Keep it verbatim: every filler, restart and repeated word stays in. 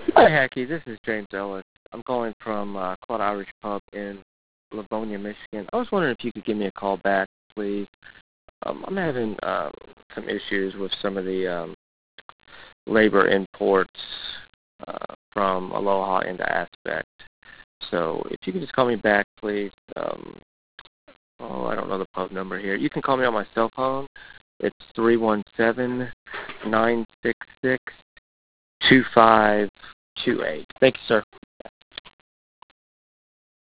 Hi, Hacky. This is James Ellis. I'm calling from uh, Claude Irish Pub in Livonia, Michigan. I was wondering if you could give me a call back, please. Um, I'm having um, some issues with some of the um, labor imports uh, from Aloha into Aspect. So if you could just call me back, please. Um, oh, I don't know the pub number here. You can call me on my cell phone. It's three one seven, nine six six, two five two eight. Thank you, sir.